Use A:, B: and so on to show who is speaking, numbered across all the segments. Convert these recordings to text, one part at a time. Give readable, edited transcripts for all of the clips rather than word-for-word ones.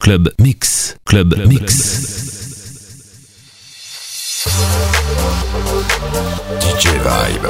A: Club Mix. Club Mix.
B: DJ Vibe.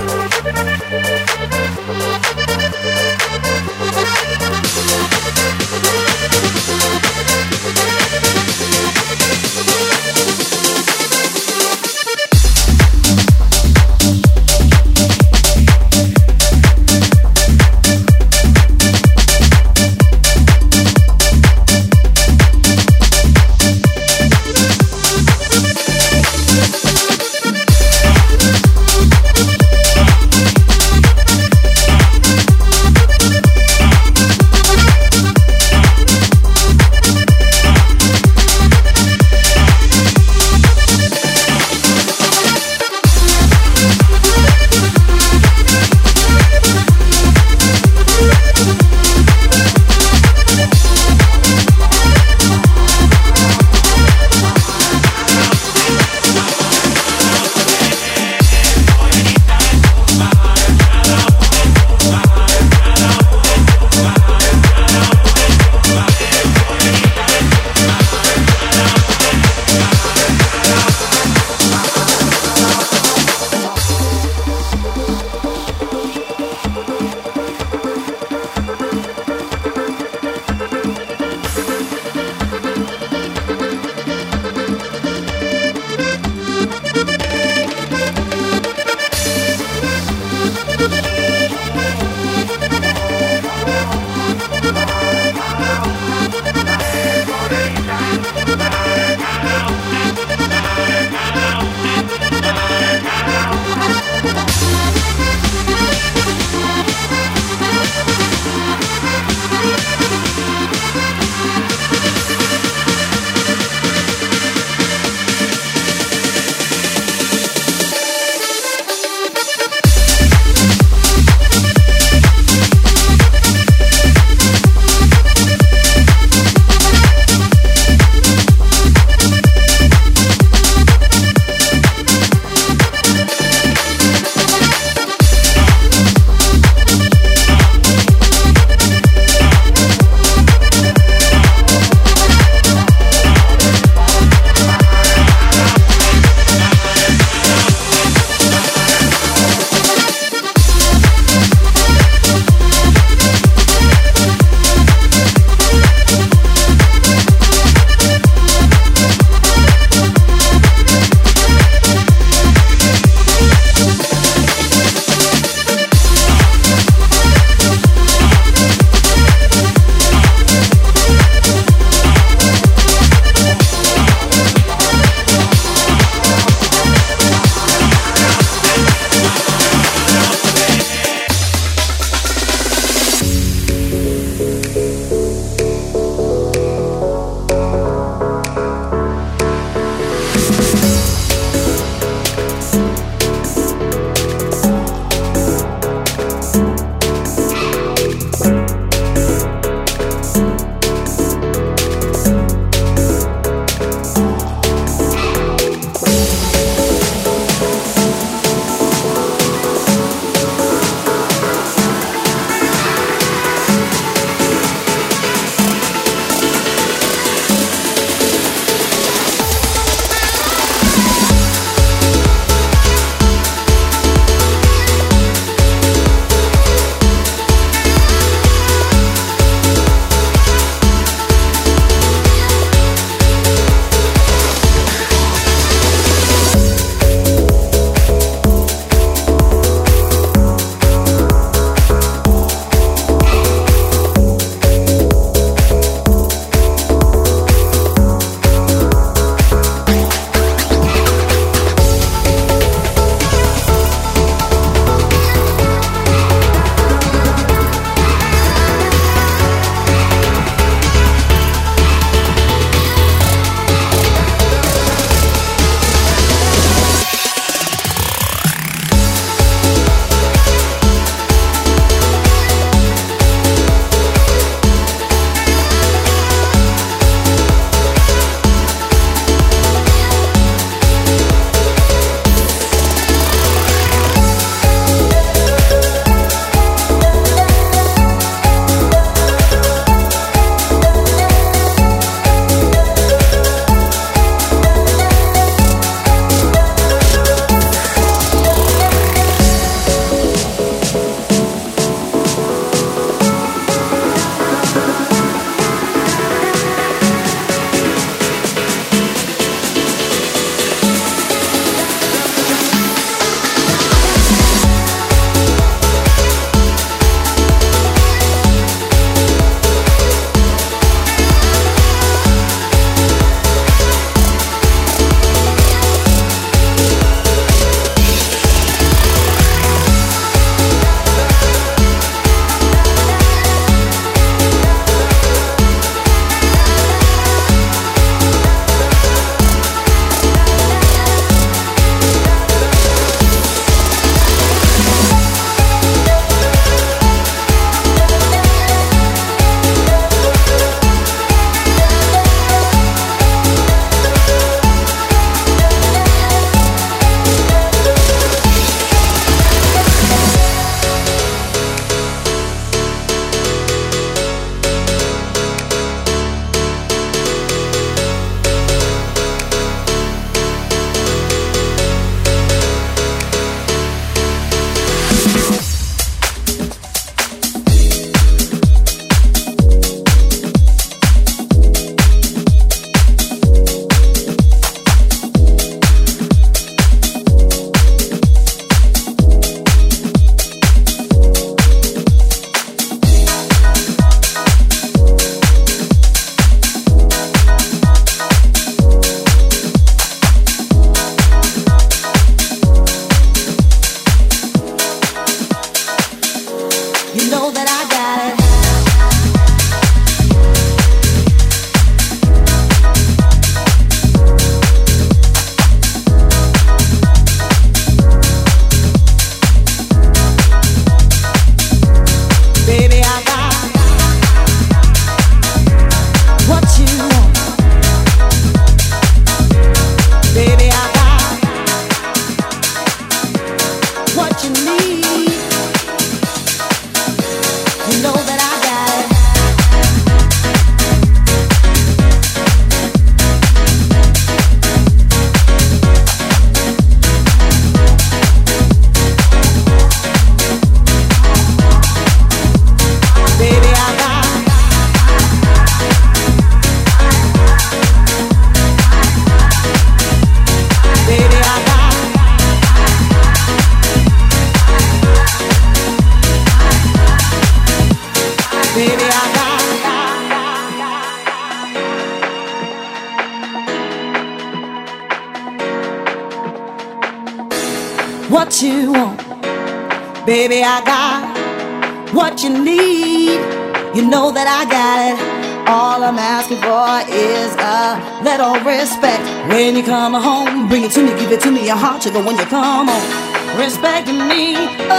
C: what you want. Baby, I got what you need. You know that I got it. All I'm asking for is a little respect. When you come home, bring it to me, give it to me, your heart sugar when you come home. Respecting me,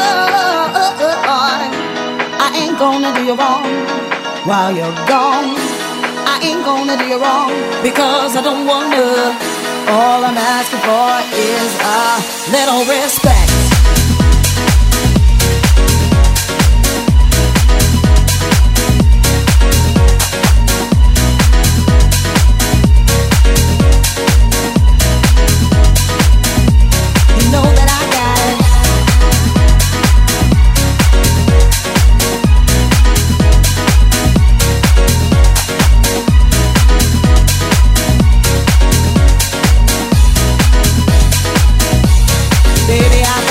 C: I ain't gonna do you wrong while you're gone. I ain't gonna do you wrong because I don't wonder. All I'm asking for is a little respect. You know that I got it. Baby, I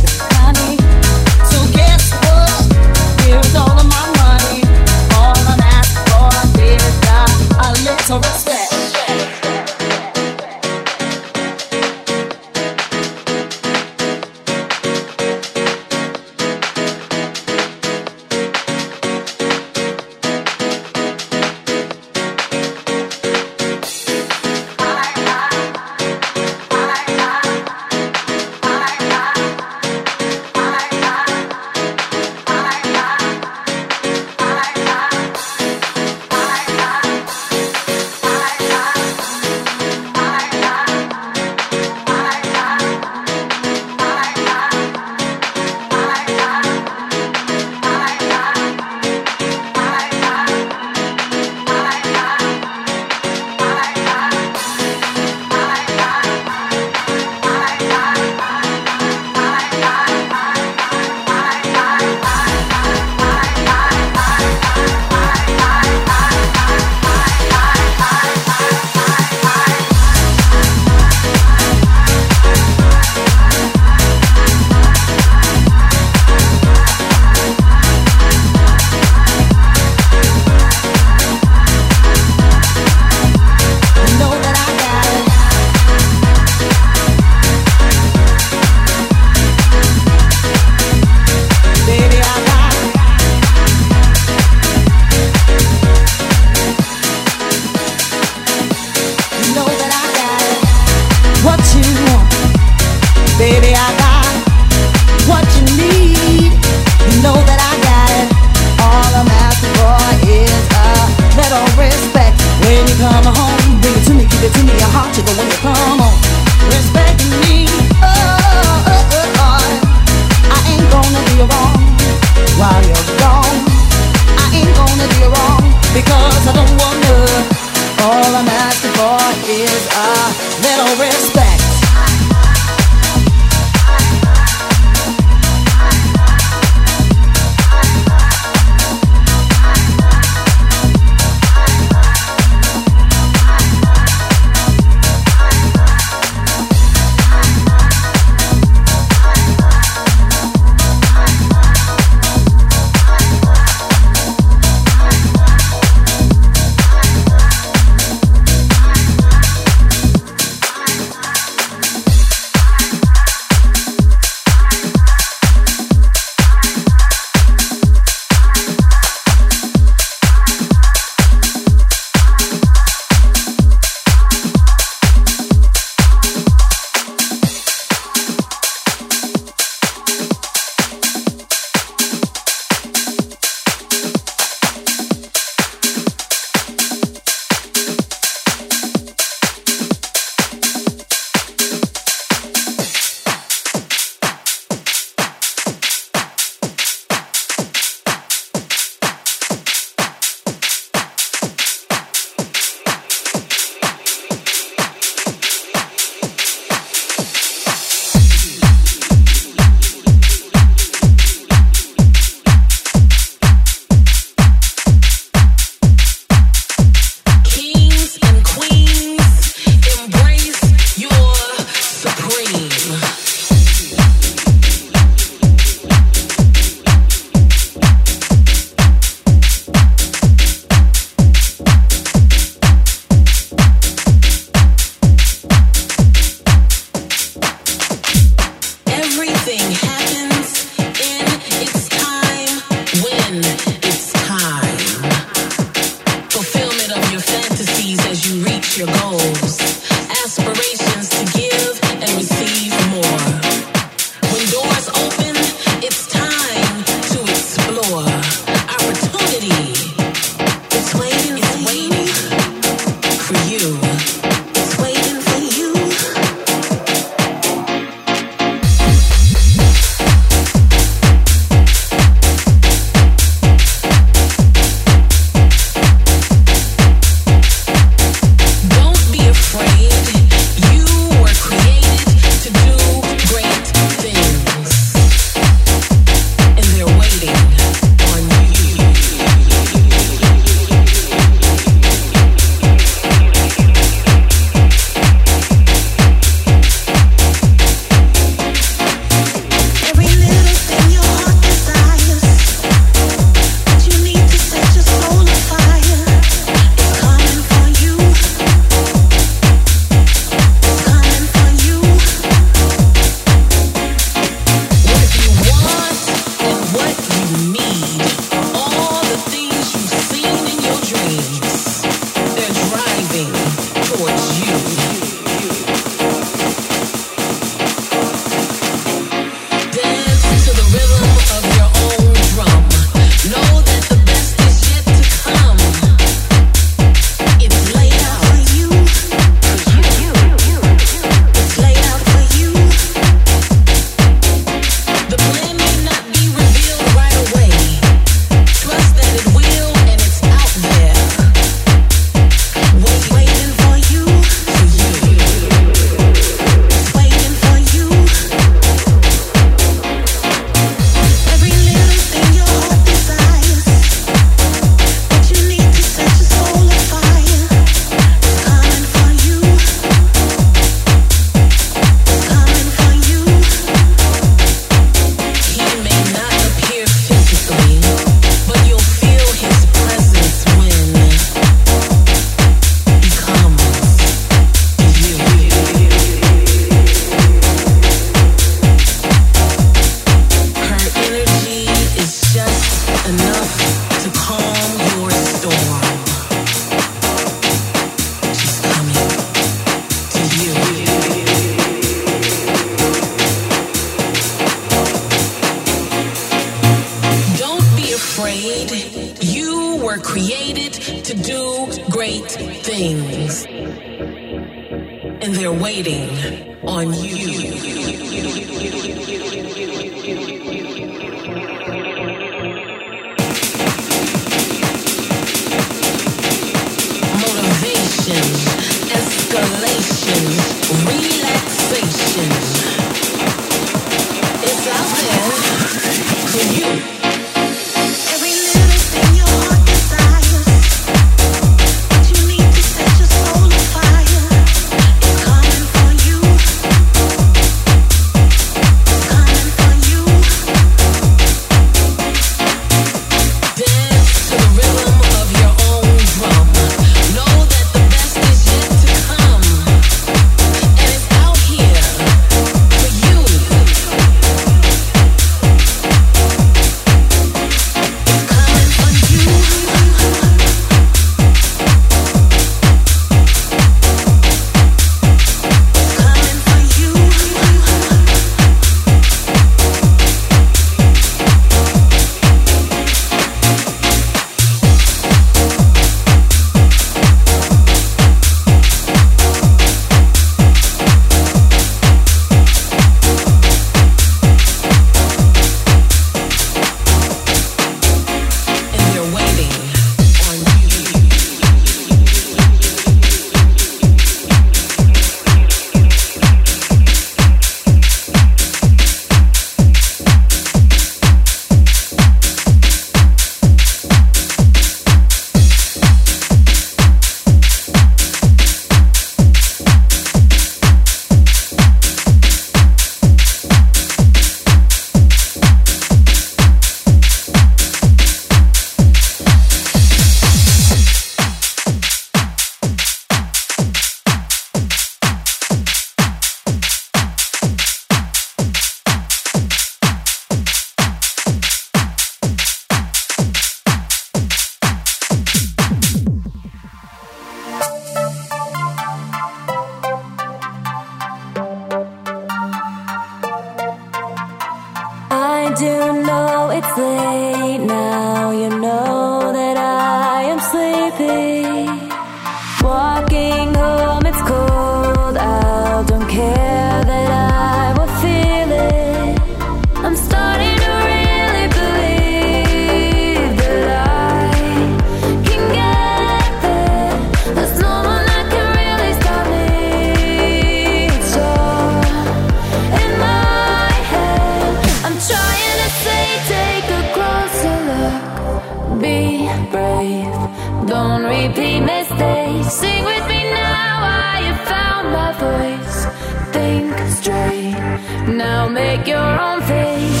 D: do know it's late now. You know that I am sleepy. Walking home, it's cold out. Don't care that I will feel it. I'm starting to really believe that I can get there. There's no one that can really stop me. It's all in my head. I'm trying to say, take a closer look. Be brave, don't repeat mistakes. Sing with me now, I have found my voice. Think straight, now make your own face.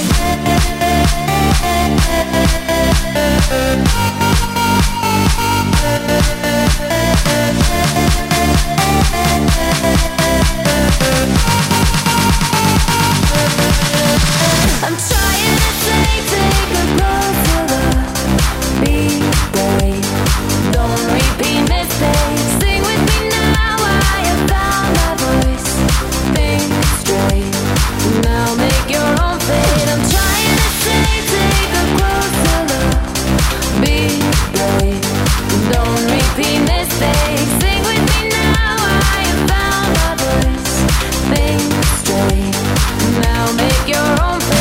D: I'm trying to say, take a closer look. Be brave, don't repeat mistakes. Sing with me now, I have found my voice. Think straight, now make your own fate. I'm trying to say, take a closer look. Be brave, don't repeat mistakes. Sing with me now, I have found my voice. Think straight, now make your own fate.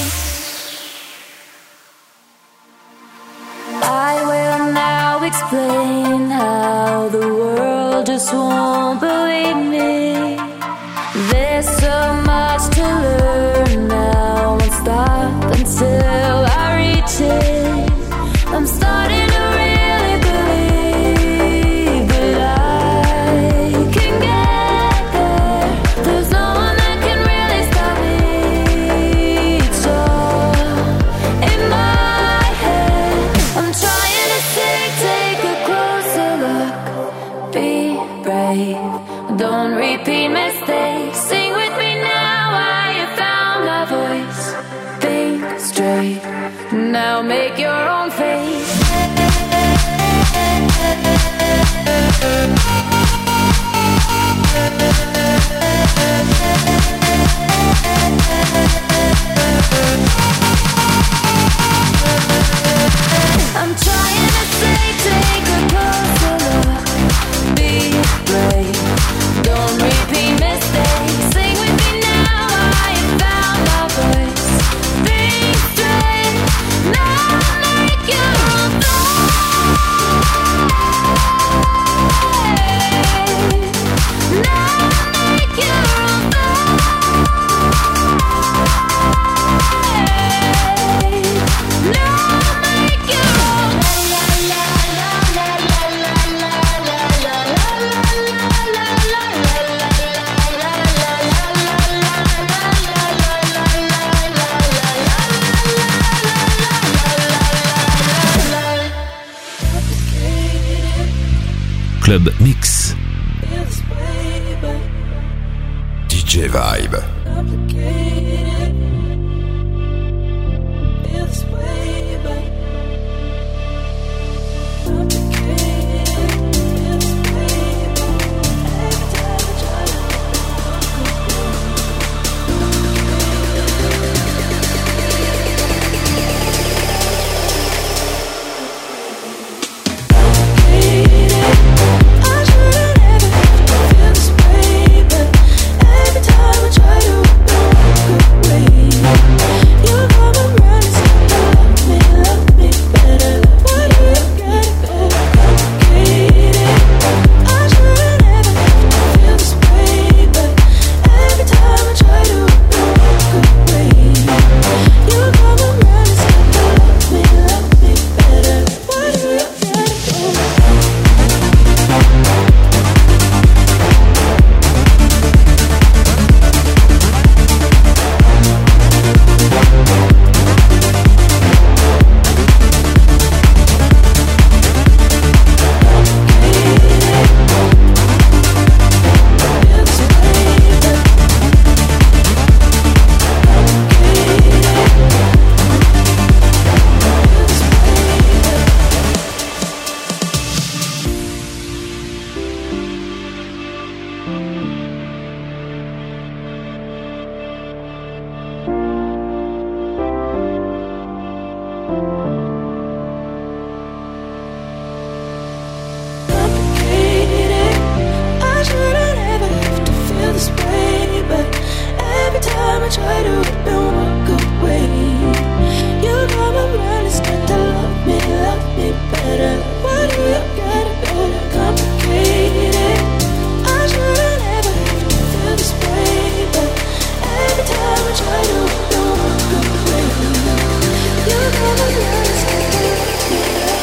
D: I will now explain how the world just won't believe me. There's so much to learn now. Won't stop until I reach it. I'm starting to really believe that I can get there. There's no one that can really stop me. It's all in my head. I'm trying to say, take a closer look. Be brave, don't repeat mistakes. Sing with me now, I have found my voice. Think straight, now make your own face. I'm trying to say, take a closer look. Be brave, don't repeat mistakes. Sing with me now, I have found my voice. Think straight, now make your own face. Now make your own face. Now make your own.
A: Club Mix.
B: DJ Vibe.
D: I should never feel this way, but every time I try to
E: try to rip and walk away. You come around and start to love me better. Why do you gotta go to complicate it? I should've never had to feel this way, but every time I try to rip and walk away, you come around and start to love me better.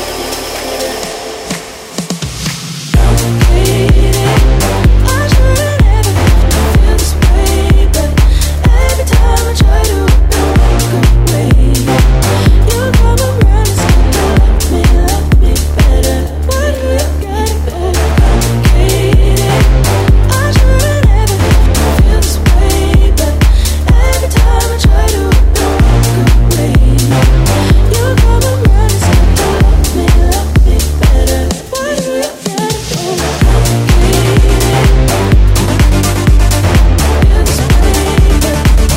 E: Complicated. I should've never had to feel this way, but every time I try to rip and walk away, you come around and start to love me better. Why do you gotta go complicated? I should've never had to feel this way, but every time I try to rip and walk away, you come around and start to love me better. Why do you gotta go complicated? Feel this way, but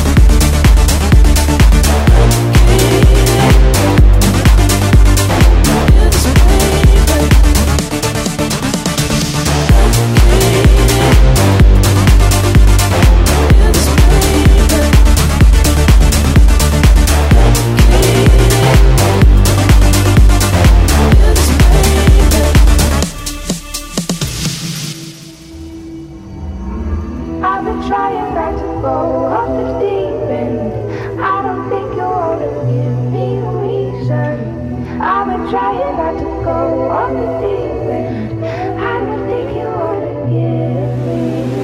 E: I've been trying not to go off the deep end. I don't think you wanna give me a reason. I've been trying not to go off the deep end. I don't think you wanna give me.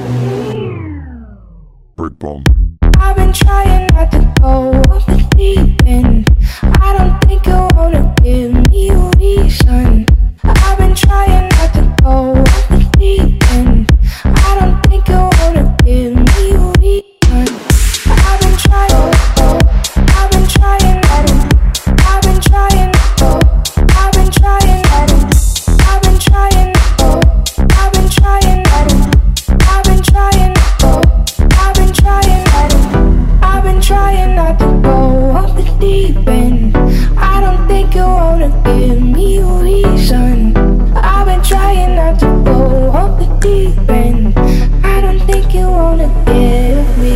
B: Brick bomb.
E: I've been trying not to go off the deep end. I don't think you wanna give me a reason. I've been trying not to go off the deep end. I don't think you wanna give me a reason. I've been trying. I've been trying. I've been trying. I've been trying. I've been trying. I've been trying. I've been trying. I've been trying. I've been trying not to go off the deep end. I don't think you wanna give me a reason. I've been trying not to go off the deep end. I don't think you wanna give me.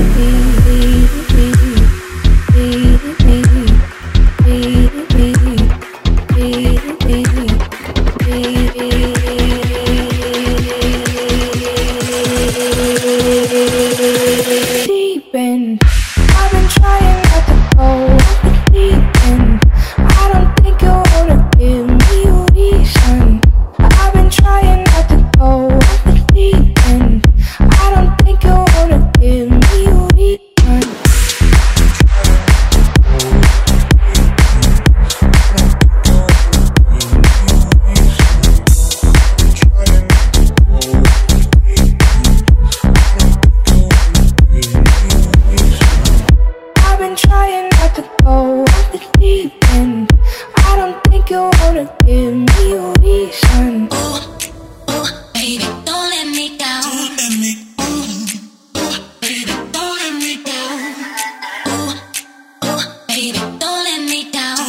E: Deep end. I've been trying not to go off the deep end. I don't think you wanna give me a reason. I've been trying not to go off the deep end. I don't think you wanna give me a reason. I've been trying not to go off the deep end. I don't think you wanna give me a reason.
D: Baby, don't let me down. Baby, don't let me down. Baby, don't let me down.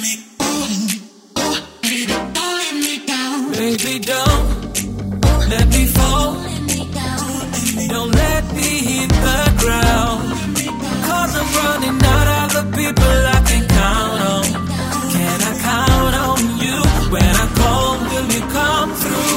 D: Baby, don't let me down.
F: Baby, don't let me fall.
D: Let me down.
F: Don't let me hit the ground. Cause I'm running out of the people I can count on. Can I count on you? When I call, will you come through?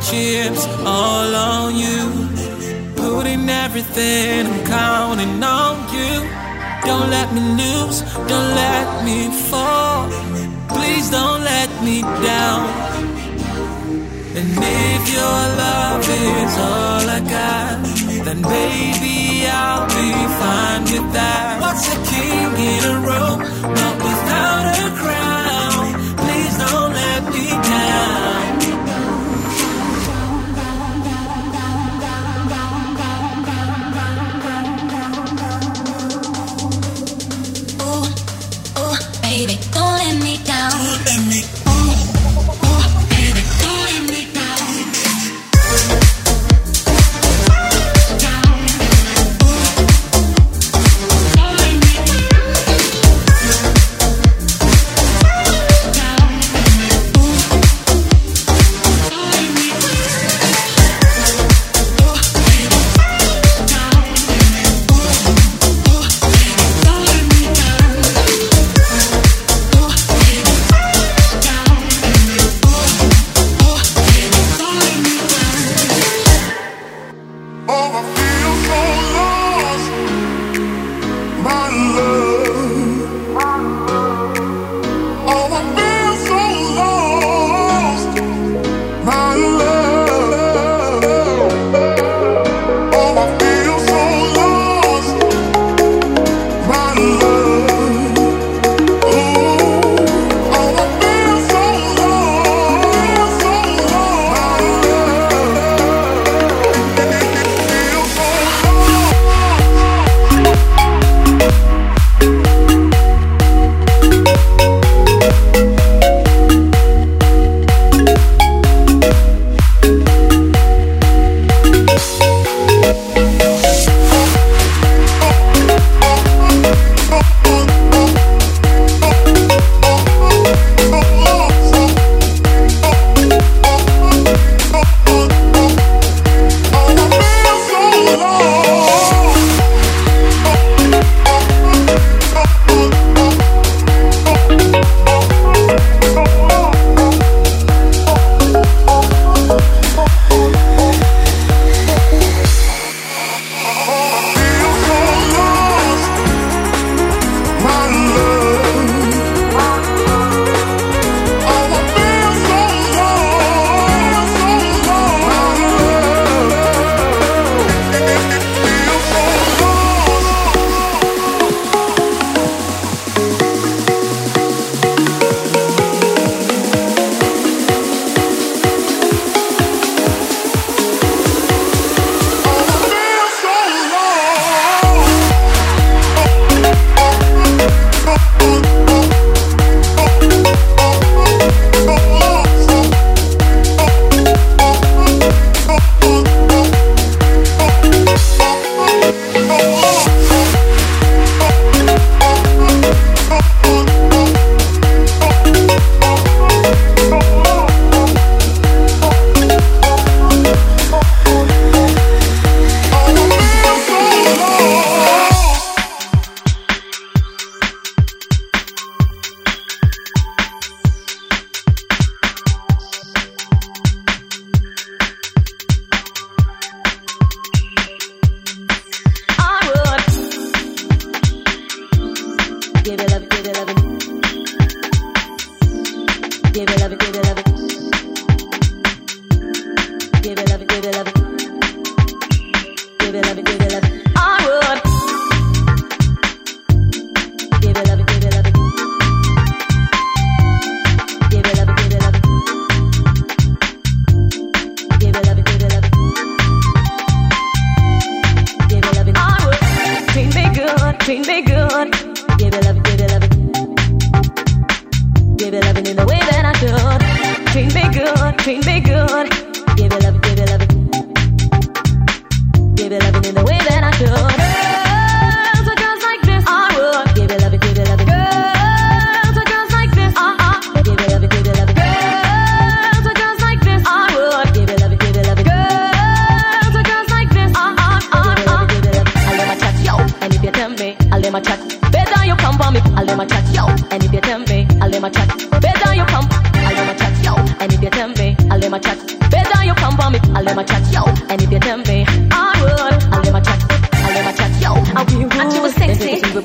F: chips all on you. Putting everything, I'm counting on you. Don't let me lose, don't let me fall. Please don't let me down. And if your love is all I got, then baby I'll be fine with that. What's a king in a room, not without a crown? Please don't let me down.
D: Baby, don't let me down.
F: Don't let me down.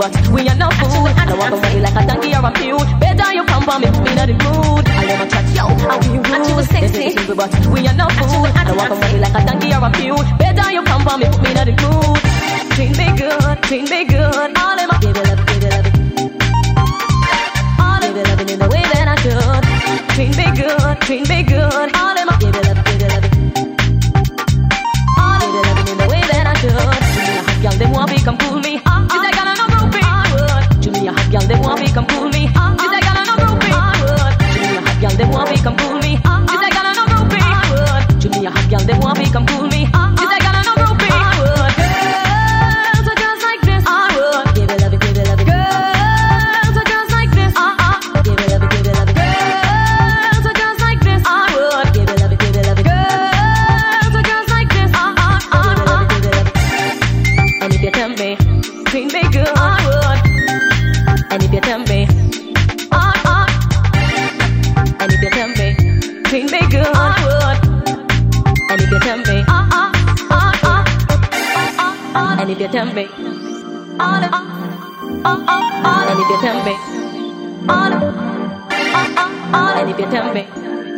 G: but we are not food. I don't want to worry like a donkey or a mule. Better you come for me, put me in the mood. I never chat, yo, how you rude. And you was sexy, but we are not food. I don't want to worry like a donkey or a mule. Better you come for me, put me in the mood. Treat me good, all in my give it love, give it love. All in the loving in the way that I should. Treat me good, all in my give it love, give it love. All in the loving in the way that I should. Y'all them want me come cool me. Is I got enough roopie? To me a hot girl them want me come cool me. Is I got enough roopie? To me a hot girl them want me come cool me. Is I got enough roopie? To me a hot girl them want me come cool me. Is I got enough roopie? Girls are just like this. Give it love it, give it love it. Girls are just like this. Give it love it, give it love it. Girls are just like this. Give it love it, give it love it. Girls are just like this. Give it love it, give it love it. And if you tell me, treat me good, I would. And if you tell me, and if you tell me, treat me good, I would. And if you tell me, and if you tell me, and if you tell me, and if you tell me,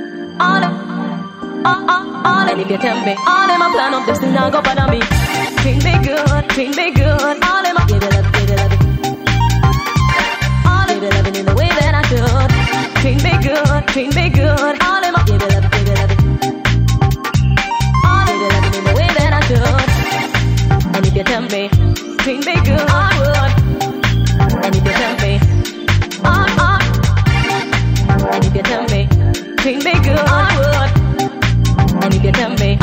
G: and if you tell me, all in my plan of this thing now go bother me. Treat me good, all in my give it love, give it love. All in the loving in the way that I should. Treat me good, all in my give it love, give it love. All in the loving in the way that I should. And if you tell me, treat me good, I would. And if you tell me, and if you tell me, treat me good, I would. And if you tell me,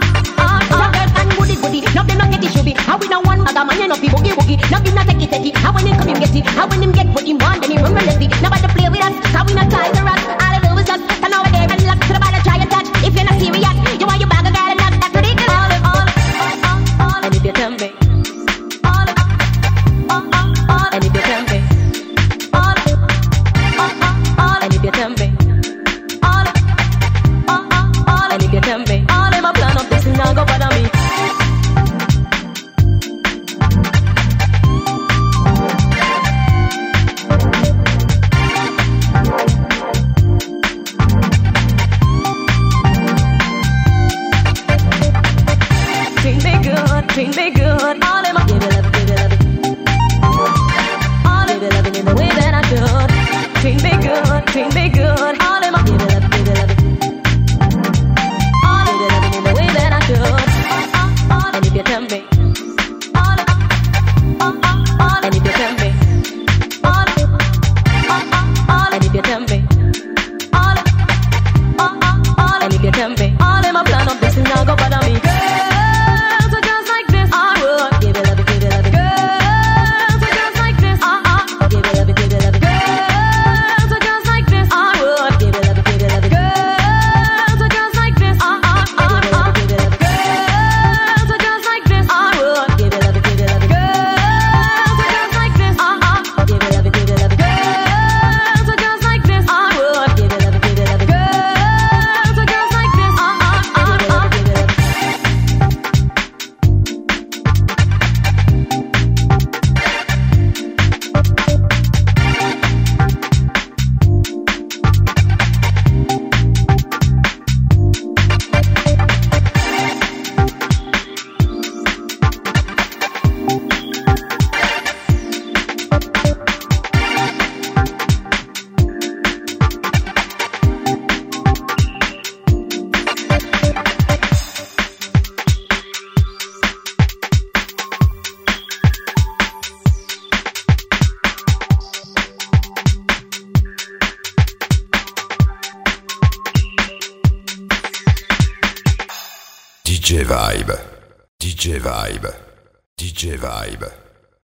G: now them not get it should be. How we don't want other man, you know be boogie boogie. Now him not take it. How when him come him get it. How when him get what he want, then he run relentlessly. Nobody play with us, so we not tie the rats. All I do is just turn over there and look to the ball and try and touch. If you're not serious, you want your bag of girl and that's ridiculous. All. And if you tell me, all. And if you tell me, all. And if you tell me, all. And if you tell me, all in my plan of this and now go bother me. Treat me good, all in my give it love, give it love. All in the loving in the way that I should. Treat me good, all in my give it love, give it love. All in the loving in the way that I should. And if you tell me, and if you tell me, and if you tell me, and if you tell me, all in my plan of this and now go bother me.
B: DJ Vibe, DJ Vibe, DJ Vibe.